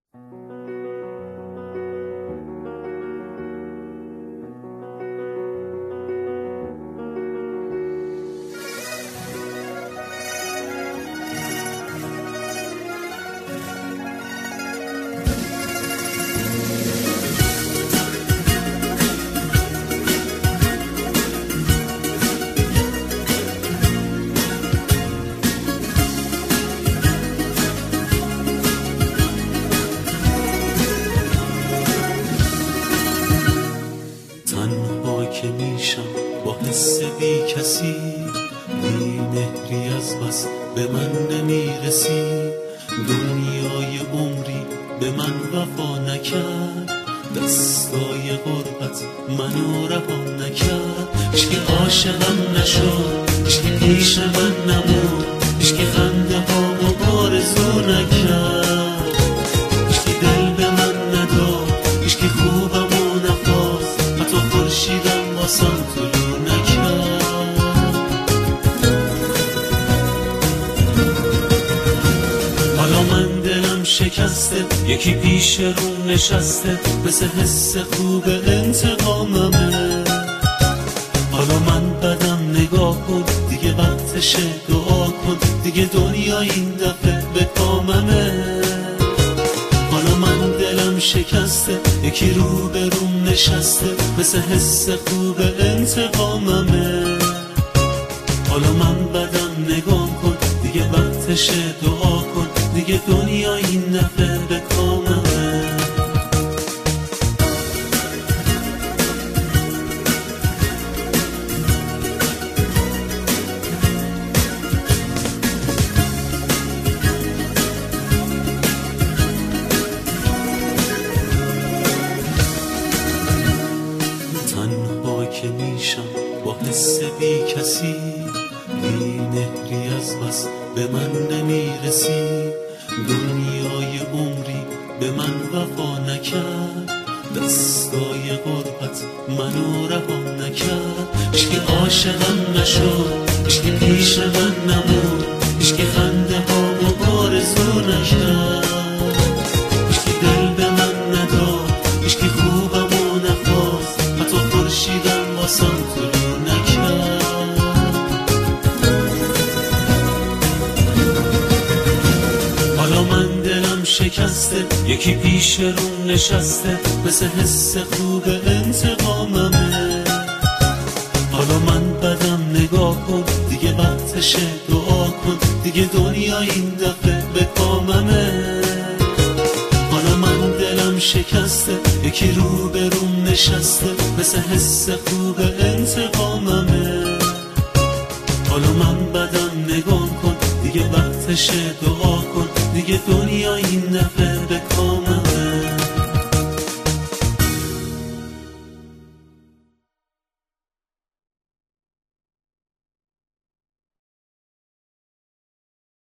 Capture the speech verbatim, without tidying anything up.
که میشم با حس بی کسی، بی مهری از بس به من نمیرسی. دنیای عمری به من وفا نکرد، دستای غربت منو رها نکرد. هیچکی عاشقم نشد، هیچکی پیش من نمود، هیچکی خنده هامو آرزو نکرد، هیچکی دل به من نداد، هیچکی خوبمو نخواست، حتی خورشیدم واسم طلوع نکرد. حالا من دلم شکسته، یکی پیش رو نشسته، مثل حس خوب انتقاممه. حالا من بدم نگاه کن، دیگه وقتشه دعا کن، دیگه دنیا این دفعه به کاممه. حالا من دلم شکسته، یکی رو به روم نشسته، مثل حس خوب انتقاممه. حالا من بدم نگاه کن، دیگه وقتشه دعا کن، دیگه دنیا این دفعه به کاممه. که میشم با حس بی کسی، بی مهری از بس به من نمیرسی. دنیای عمری به من وفا نکرد، دستای غربت منو رها نکرد. هیچکی عاشقم نشد، هیچکی پیش من نمود، هیچکی خنده هامو آرزو نکرد، هیچکی دل به من نداد، هیچکی خوبمو نخواست، حتی خورشیدم واسم طلوع نکرد. حالا من دلم شکسته، یکی پیش رو نشسته، مثل حس خوب انتقاممه. حالا من بدم نگاه کن، دیگه وقتشه دعا کن، دیگه دنیا این دفعه به کاممه. حالا من دلم شکسته، یکی رو به روم نشسته، مثل حس خوب انتقاممه. حالا من بدم نگاه کن، دیگه وقتشه دعا کن، دیگه دنیا این دفعه به کاممه.